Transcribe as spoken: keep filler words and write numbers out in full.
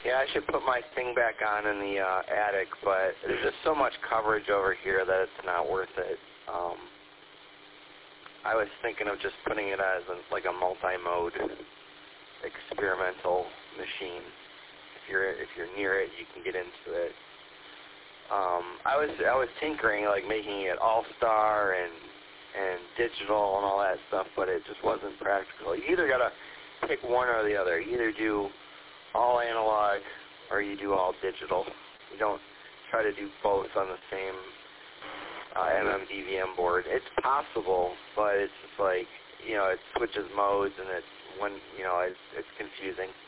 Yeah, I should put my thing back on in the uh, attic, but there's just so much coverage over here that it's not worth it. Um, I was thinking of just putting it as a, like a multi-mode experimental machine. If you're if you're near it, you can get into it. Um, I was I was tinkering, like making it all-star and and digital and all that stuff, but it just wasn't practical. You either gotta pick one or the other. You either do all analog or you do all digital. You don't try to do both on the same uh, M M D V M board. It's possible, but it's just like, you know, it switches modes and it's one, you know, it's, it's confusing.